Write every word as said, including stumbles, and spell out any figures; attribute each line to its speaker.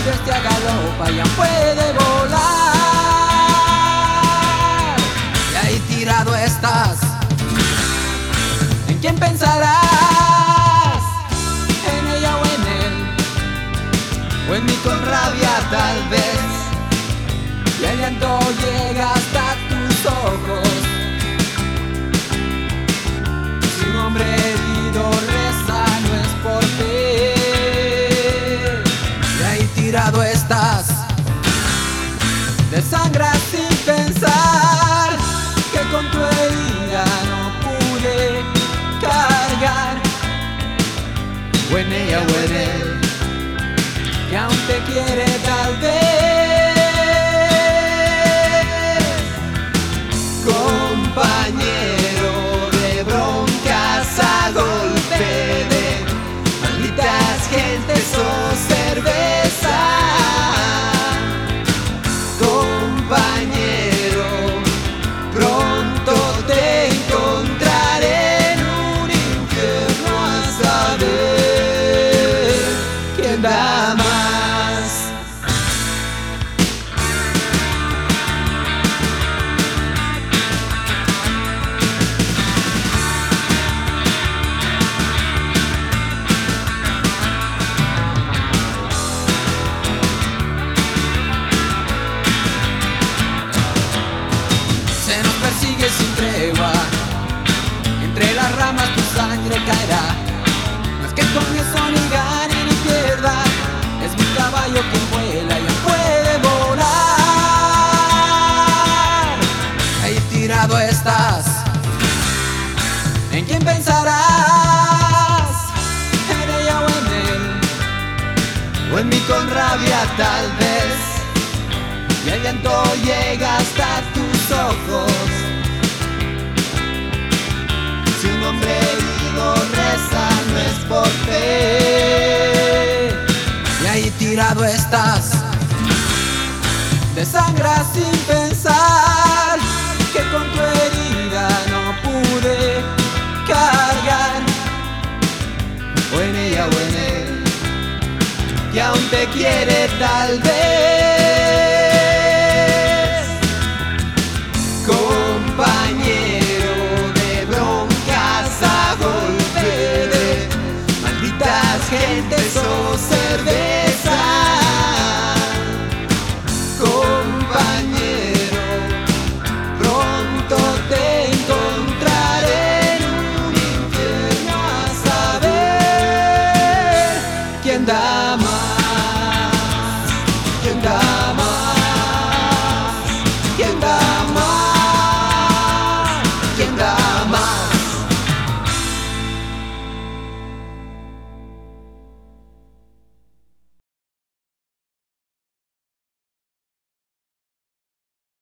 Speaker 1: bestia galopa, ya puede volar. Y ahí tirado estás, ¿en quién pensarás? ¿En ella o en él? ¿O en mí con rabia tal vez? Y el llanto llega hasta tus ojos. Si un hombre herido reza no es por fe. Y ahí tirado estás, desangras sin pensar que con tu herida no pude cargar. O en ella o en él, que aún te quiere tal vez. Compañero de broncas a golpe de malditas gentes o cerveza. Compañero, pronto te encontraré en un infierno a saber quién da más. Persigue sin tregua, entre las ramas tu sangre caerá. No es que con eso ni gane ni pierda, es mi caballo que vuela y puede volar. Ahí tirado estás, ¿en quién pensarás? ¿En ella o en él? ¿O en mí con rabia tal vez? Y el llanto llega hasta tus ojos. Si un hombre herido reza no es por fe. Y ahí tirado estás, desangras sin pensar que con tu herida no pude cargar. O en ella o en él, que aún te quiere tal vez.